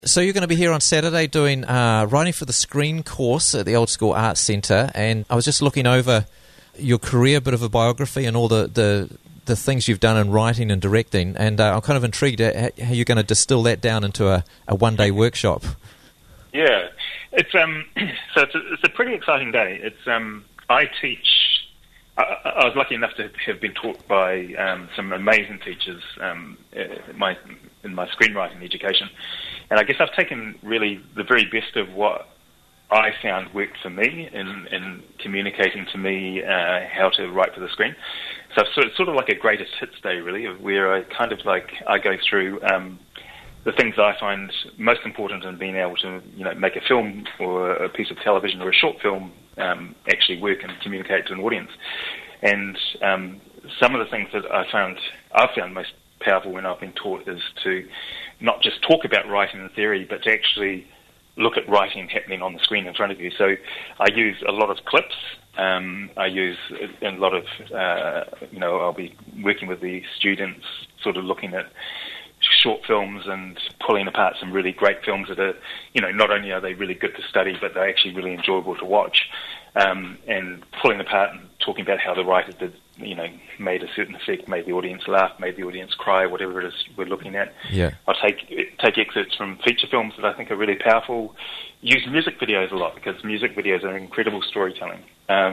So you're going to be here on Saturday doing Writing for the Screen course at the Old School Arts Centre, and I was just looking over your career, a bit of a biography and all the things you've done in writing and directing, and I'm kind of intrigued at how you're going to distill that down into a one-day workshop. Yeah, it's a pretty exciting day. I teach. I was lucky enough to have been taught by some amazing teachers in my screenwriting education, and I guess I've taken really the very best of what I found worked for me in communicating to me how to write for the screen. So it's sort of like a greatest hits day, really, where I kind of I go through the things I find most important in being able to, make a film or a piece of television or a short film actually work and communicate to an audience. And some of the things that I've found most powerful when I've been taught is to not just talk about writing in theory, but to actually look at writing happening on the screen in front of you. So I use a lot of clips. I use a lot of, I'll be working with the students, sort of looking at short films and pulling apart some really great films that are, not only are they really good to study, but they're actually really enjoyable to watch. And pulling apart and talking about how the writer did, made a certain effect, made the audience laugh, made the audience cry, whatever it is we're looking at. Yeah. I'll take excerpts from feature films that I think are really powerful. Use music videos a lot because music videos are incredible storytelling.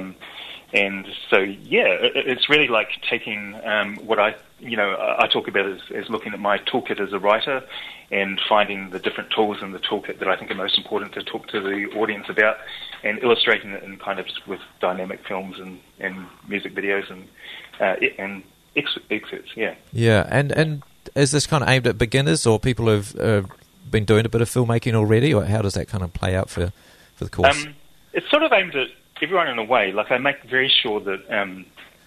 And so, it's really like taking what I talk about as looking at my toolkit as a writer and finding the different tools in the toolkit that I think are most important to talk to the audience about, and illustrating it in kind of with dynamic films and music videos and excerpts. Yeah. Yeah, and is this kind of aimed at beginners or people who've been doing a bit of filmmaking already, or how does that kind of play out for the course? It's sort of aimed at everyone in a way. Like, I make very sure that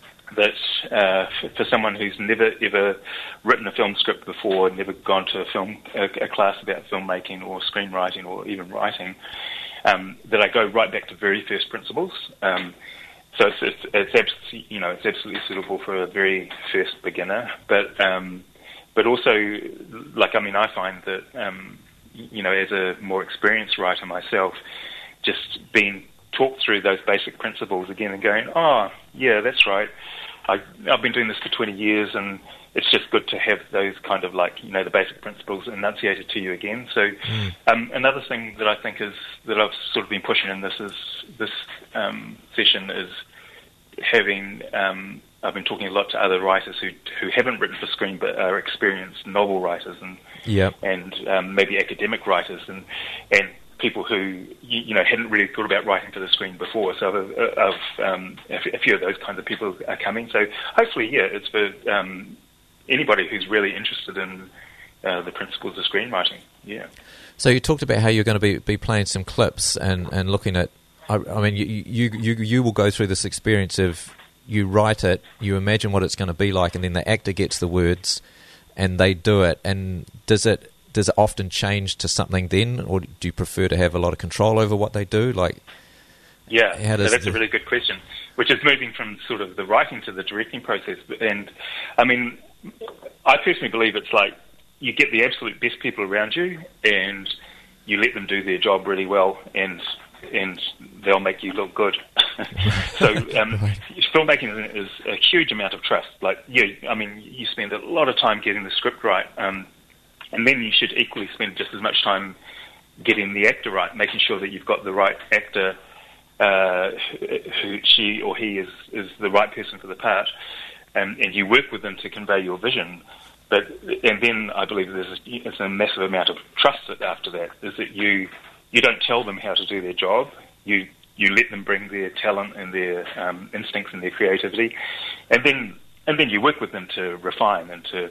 for someone who's never ever written a film script before, never gone to a class about filmmaking or screenwriting or even writing, that I go right back to very first principles. So it's absolutely suitable for a very first beginner. But also, I find that as a more experienced writer myself, just being talked through those basic principles again and going, oh, yeah, that's right. I've been doing this for 20 years, and it's just good to have those kind of the basic principles enunciated to you again. So another thing that I think is that I've sort of been pushing in this session is having, I've been talking a lot to other writers who haven't written for screen but are experienced novel writers and maybe academic writers and people who hadn't really thought about writing for the screen before. So a few of those kinds of people are coming. So hopefully, it's for anybody who's really interested in the principles of screenwriting. Yeah. So you talked about how you're going to be playing some clips and looking at. I mean, you will go through this experience of you write it, you imagine what it's going to be like, and then the actor gets the words, and they do it. And does it often change to something then, or do you prefer to have a lot of control over what they do? That's a really good question, which is moving from sort of the writing to the directing process. And, I mean, I personally believe it's like you get the absolute best people around you and you let them do their job really well, and they'll make you look good. So filmmaking is a huge amount of trust. You spend a lot of time getting the script right, and then you should equally spend just as much time getting the actor right, making sure that you've got the right actor, who she or he is the right person for the part, and you work with them to convey your vision. And then I believe there's a massive amount of trust after that, is that you don't tell them how to do their job, you let them bring their talent and their instincts and their creativity, and then you work with them to refine and to,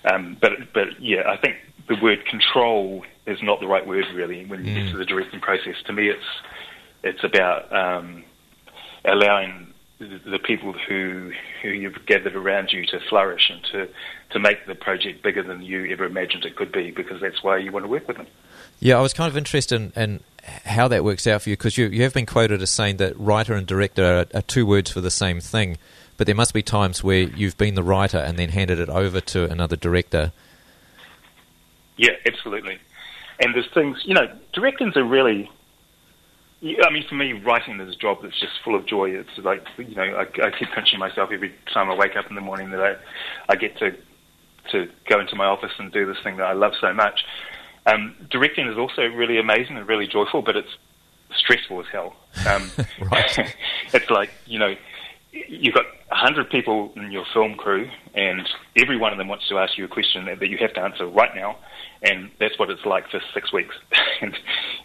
I think the word control is not the right word really when you get to the directing process. To me, it's about allowing the people who you've gathered around you to flourish and to make the project bigger than you ever imagined it could be, because that's why you want to work with them. Yeah, I was kind of interested in how that works out for you, because you have been quoted as saying that writer and director are two words for the same thing. But there must be times where you've been the writer and then handed it over to another director. Yeah, absolutely. And there's things, directing's a really, I mean, for me, writing is a job that's just full of joy. It's like, I keep pinching myself every time I wake up in the morning that I get to go into my office and do this thing that I love so much. Directing is also really amazing and really joyful, but it's stressful as hell. Right. It's like, you've got 100 people in your film crew, and every one of them wants to ask you a question that you have to answer right now, and that's what it's like for 6 weeks. and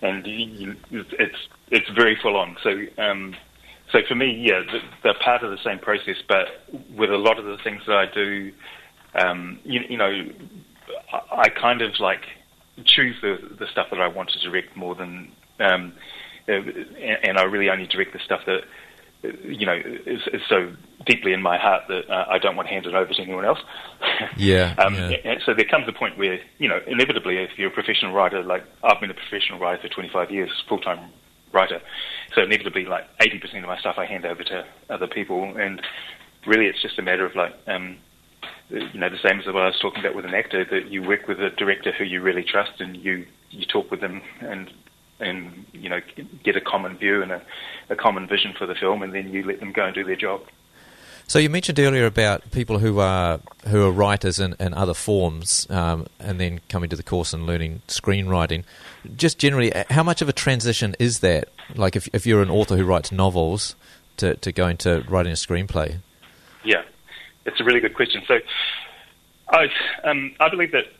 it's very full on. So for me, they're part of the same process, but with a lot of the things that I do, I kind of like choose the stuff that I want to direct more than, and I really only direct the stuff that is so deeply in my heart that I don't want handed over to anyone else. And so there comes a point where, inevitably, if you're a professional writer, like I've been a professional writer for 25 years, full-time writer, so inevitably, like 80% of my stuff I hand over to other people, and really it's just a matter of like, the same as what I was talking about with an actor, that you work with a director who you really trust, and you talk with them and get a common view and a common vision for the film, and then you let them go and do their job. So you mentioned earlier about people who are writers in other forms, and then coming to the course and learning screenwriting. Just generally, how much of a transition is that? Like if you're an author who writes novels to go into writing a screenplay? Yeah, it's a really good question. So I believe that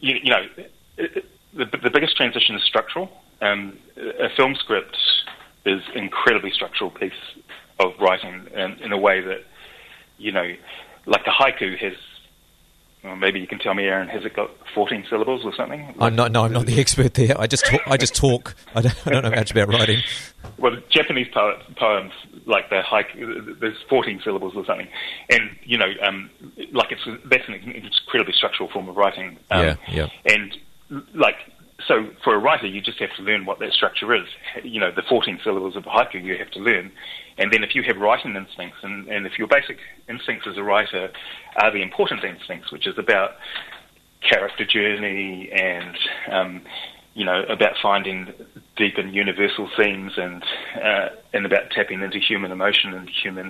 the biggest transition is structural. A film script is an incredibly structural piece of writing, in a way that, like a haiku has, well, maybe you can tell me, Aaron, has it got 14 syllables or something? I'm not the expert there. I just talk. I don't know much about writing. Well, Japanese poems, like the haiku, there's 14 syllables or something, and that's an incredibly structural form of writing. And so for a writer, you just have to learn what that structure is. The 14 syllables of a haiku you have to learn. And then if you have writing instincts, and if your basic instincts as a writer are the important instincts, which is about character journey and, about finding deep and universal themes and about tapping into human emotion and human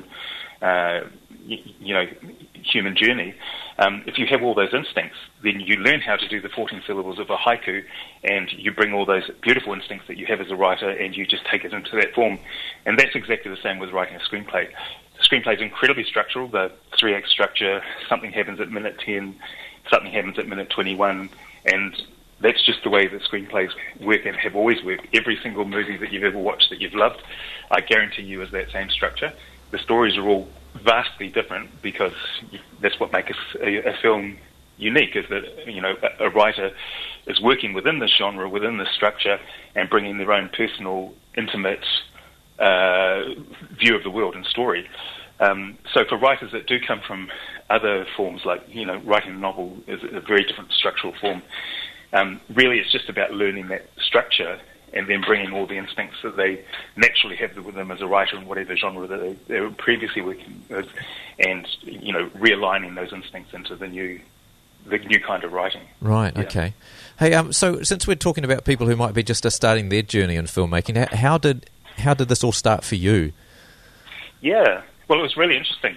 journey. If you have all those instincts, then you learn how to do the 14 syllables of a haiku, and you bring all those beautiful instincts that you have as a writer, and you just take it into that form. And that's exactly the same with writing a screenplay. The screenplay is incredibly structural. The 3-act structure, something happens at minute 10, something happens at minute 21, and that's just the way that screenplays work and have always worked. Every single movie that you've ever watched that you've loved, I guarantee you, is that same structure. The stories are all vastly different, because that's what makes a film unique, is that a writer is working within this genre, within this structure, and bringing their own personal, intimate view of the world and story. So for writers that do come from other forms, like writing a novel is a very different structural form. Really, it's just about learning that structure and then bringing all the instincts that they naturally have with them as a writer in whatever genre that they were previously working with, and realigning those instincts into the new kind of writing. Right. Yeah. Okay. Hey, so since we're talking about people who might be just starting their journey in filmmaking, how did this all start for you? Yeah. Well, it was really interesting.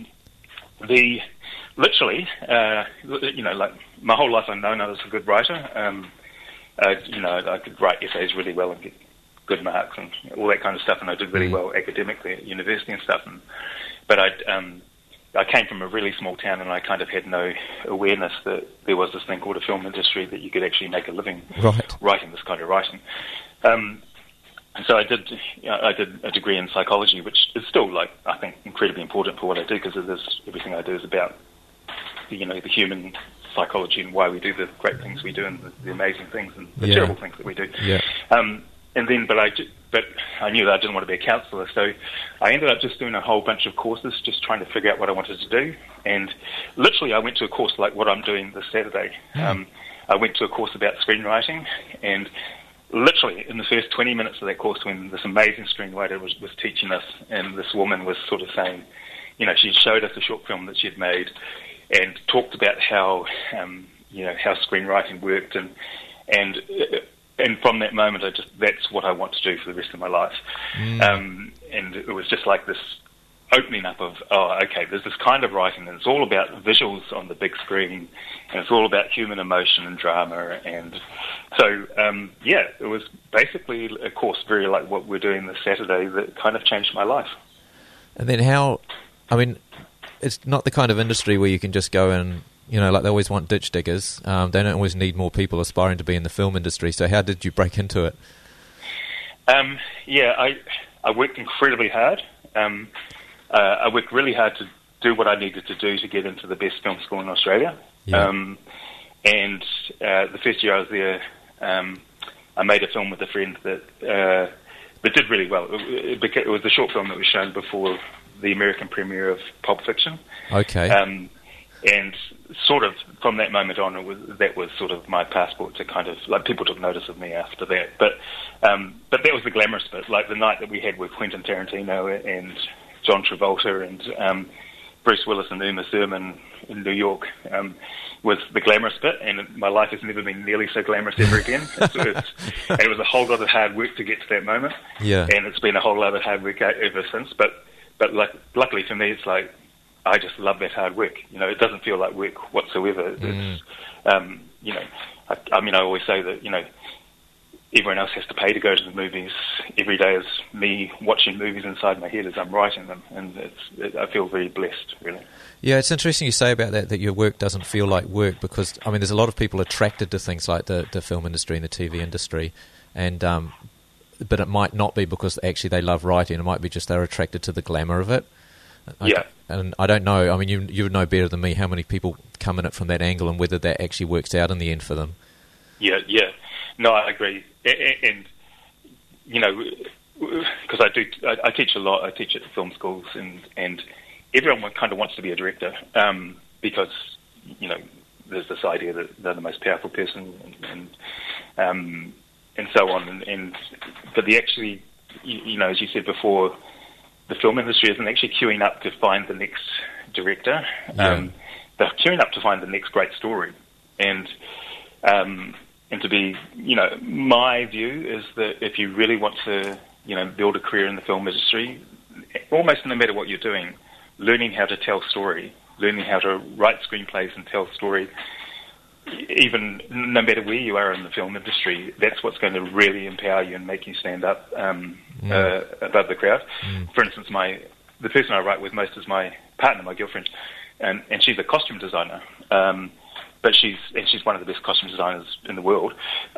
Like my whole life I've known I was a good writer. I could write essays really well and get good marks and all that kind of stuff, and I did really well academically at university and stuff. But I came from a really small town, and I kind of had no awareness that there was this thing called a film industry, that you could actually make a living writing this kind of writing. And so I did a degree in psychology, which is still, I think, incredibly important for what I do, because everything I do is about the human psychology and why we do the great things we do and the amazing things and the terrible things that we do. Yeah. But I knew that I didn't want to be a counsellor, so I ended up just doing a whole bunch of courses, just trying to figure out what I wanted to do. And literally, I went to a course like what I'm doing this Saturday. I went to a course about screenwriting, and literally in the first 20 minutes of that course, when this amazing screenwriter was teaching us, and this woman was sort of saying, she showed us a short film that she had made, and talked about how how screenwriting worked, and and from that moment, that's what I want to do for the rest of my life. And it was just like this opening up of, okay, there's this kind of writing, and it's all about visuals on the big screen, and it's all about human emotion and drama. And so, it was basically a course very like what we're doing this Saturday that kind of changed my life. And then it's not the kind of industry where you can just go and, like they always want ditch diggers. They don't always need more people aspiring to be in the film industry. So how did you break into it? I worked incredibly hard. I worked really hard to do what I needed to do to get into the best film school in Australia. Yeah. And the first year I was there, I made a film with a friend that did really well. It was a short film that was shown before the American premiere of Pulp Fiction. Okay. And sort of from that moment on, that was sort of my passport to kind of, like, people took notice of me after that. But that was the glamorous bit. Like the night that we had with Quentin Tarantino and John Travolta and Bruce Willis and Uma Thurman in New York was the glamorous bit, and my life has never been nearly so glamorous ever again. It was a whole lot of hard work to get to that moment, and it's been a whole lot of hard work ever since. But luckily for me, it's like I just love that hard work. It doesn't feel like work whatsoever. It's, I always say that everyone else has to pay to go to the movies. Every day is me watching movies inside my head as I'm writing them, and I feel very blessed, really. Yeah, it's interesting you say about that your work doesn't feel like work, because, there's a lot of people attracted to things like the film industry and the TV industry, and but it might not be because actually they love writing. It might be just they're attracted to the glamour of it. And I don't know, you would know better than me how many people come in it from that angle and whether that actually works out in the end for them. Yeah. No, I agree. And because I teach a lot. I teach at film schools, and everyone kind of wants to be a director because there's this idea that they're the most powerful person and so on. But actually, as you said before, the film industry isn't actually queuing up to find the next director. Yeah. They're queuing up to find the next great story, and to be, my view is that if you really want to, build a career in the film industry, almost no matter what you're doing, learning how to tell story, learning how to write screenplays and tell story, even no matter where you are in the film industry, that's what's going to really empower you and make you stand up above the crowd. For instance, the person I write with most is my partner, my girlfriend, and she's a costume designer. But she's one of the best costume designers in the world.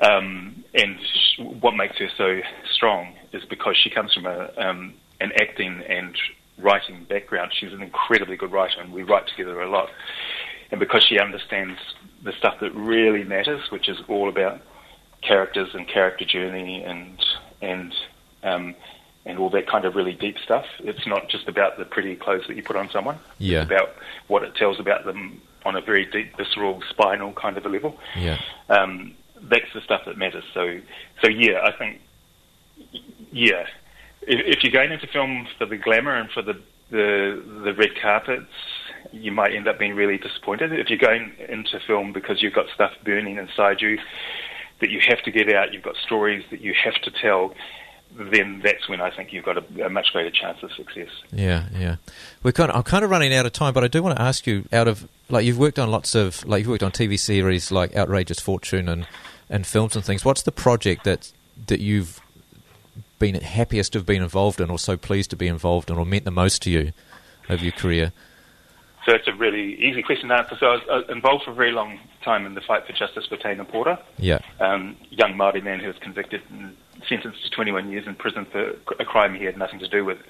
What makes her so strong is because she comes from an acting and writing background. She's an incredibly good writer, and we write together a lot. And because she understands the stuff that really matters, which is all about characters and character journey and all that kind of really deep stuff. It's not just about the pretty clothes that you put on someone. Yeah. It's about what it tells about them on a very deep, visceral, spinal kind of a level. Yeah. That's the stuff that matters. So yeah, I think, yeah, if you're going into film for the glamour and for the red carpets, you might end up being really disappointed. If you're going into film because you've got stuff burning inside you that you have to get out, you've got stories that you have to tell, then that's when I think you've got a much greater chance of success. Yeah. I'm kind of running out of time, but I do want to ask you, you've worked on you've worked on TV series like Outrageous Fortune and films and things. What's the project that you've been happiest to have been involved in, or so pleased to be involved in, or meant the most to you over your career? So it's a really easy question to answer. So I was involved for a very long time in the fight for justice for Taina Porter. Yeah. Young Māori man who was convicted and sentenced to 21 years in prison for a crime he had nothing to do with.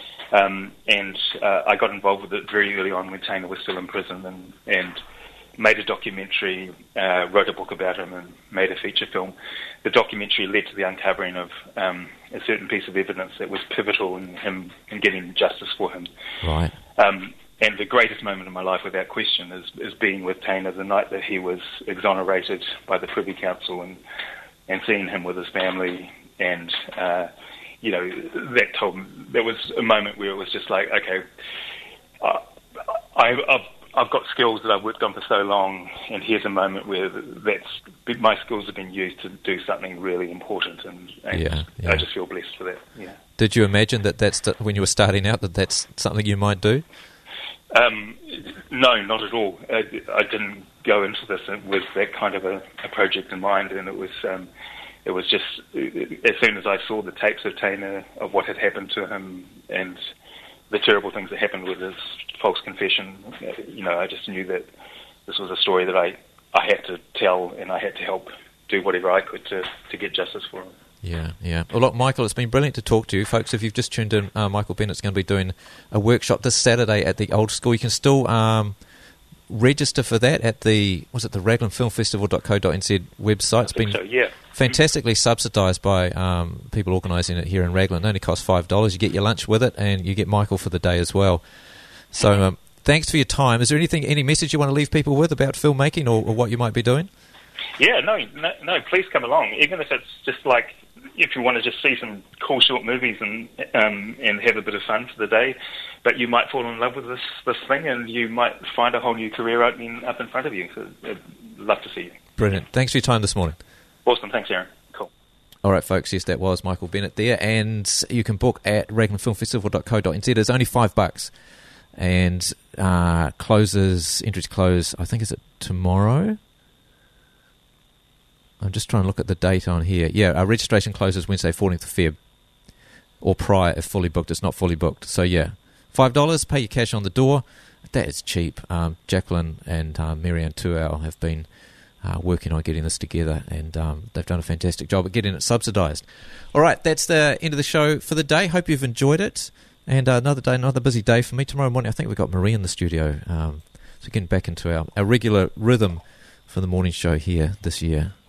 I got involved with it very early on when Taina was still in prison and made a documentary, wrote a book about him and made a feature film. The documentary led to the uncovering of a certain piece of evidence that was pivotal in getting justice for him. Right. And the greatest moment of my life, without question, is being with Taina the night that he was exonerated by the Privy Council and seeing him with his family. And, that was a moment where it was just like, okay, I've I've got skills that I've worked on for so long, and here's a moment where my skills have been used to do something really important, and I just feel blessed for that. Yeah. Did you imagine that's when you were starting out that's something you might do? No, not at all. I didn't go into this with that kind of a project in mind, and it was just as soon as I saw the tapes of Tainer, of what had happened to him, and the terrible things that happened with his false confession, I just knew that this was a story that I had to tell, and I had to help do whatever I could to get justice for him. Yeah. Well, look, Michael, it's been brilliant to talk to you. Folks, if you've just tuned in, Michael Bennett's going to be doing a workshop this Saturday at the Old School. You can still register for that at the raglanfilmfestival.co.nz website. It's been fantastically subsidised by people organising it here in Raglan. It only costs $5. You get your lunch with it, and you get Michael for the day as well. So thanks for your time. Is there any message you want to leave people with about filmmaking or what you might be doing? Yeah, no, please come along. Even if it's just like, if you want to just see some cool short movies and have a bit of fun for the day, but you might fall in love with this thing, and you might find a whole new career opening up in front of you. So I'd love to see you. Brilliant. Thanks for your time this morning. Awesome. Thanks, Aaron. Cool. All right, folks. Yes, that was Michael Bennett there, and you can book at raglanfilmfestival.co.nz. It's only $5, and entries close. I think is it tomorrow. I'm just trying to look at the date on here. Yeah, our registration closes Wednesday, 14th of Feb, or prior if fully booked. It's not fully booked. So, yeah, $5, pay your cash on the door. That is cheap. Jacqueline and Marianne Tuau have been working on getting this together, and they've done a fantastic job at getting it subsidised. All right, that's the end of the show for the day. Hope you've enjoyed it. And another busy day for me. Tomorrow morning, I think we've got Marie in the studio. So getting back into our regular rhythm for the morning show here this year.